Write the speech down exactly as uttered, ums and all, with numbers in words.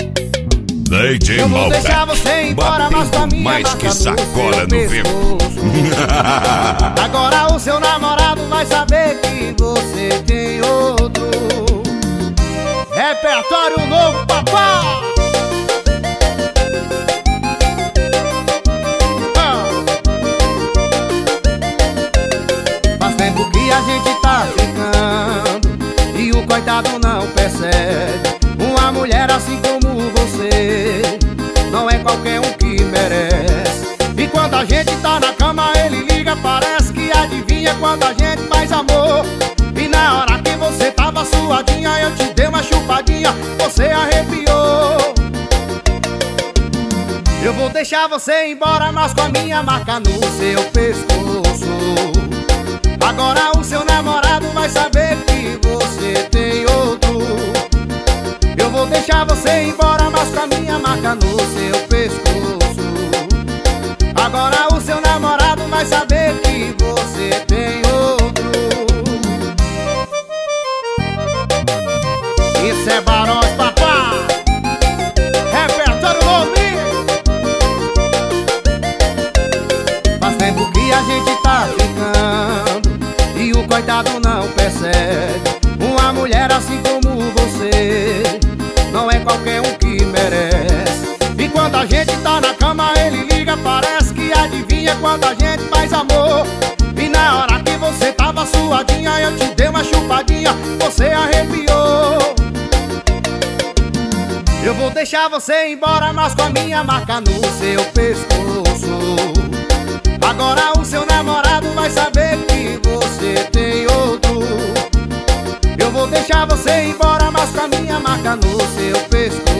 D J Eu vou Malbec, deixar você embora, mas com a batendo minha mais marca que no sacola seu no vento. pescoço. Agora o seu namorado vai saber que você tem outro. Repertório novo, papai. Ah. Faz tempo que a gente tá ficando e o coitado não percebe. Uma mulher assim como você não é qualquer um que merece. E quando a gente tá na cama ele liga, parece que adivinha quando a gente faz amor. E na hora que você tava suadinha, eu te dei uma chupadinha, você arrepiou. Eu vou deixar você embora, mas com a minha marca no seu pescoço. Agora o seu namorado vai saber que você tem outro. Eu vou deixar você embora, mas com a minha marca no seu pescoço. Agora o seu namorado vai saber que você tem outro. Isso é Barões, papá. Repertório novinho. Faz tempo que a gente tá ficando e o coitado não percebe. Uma mulher assim como você não é qualquer um que merece. E quando a gente tá na cama ele liga, parece que adivinha quando a gente faz amor. E na hora que você tava suadinha, eu te dei uma chupadinha, você arrepiou. Eu vou deixar você embora, mas com a minha marca no seu pescoço. Agora o seu namorado vai saber que você tem outro. Eu vou deixar você embora, mas com a minha marca no seu pescoço.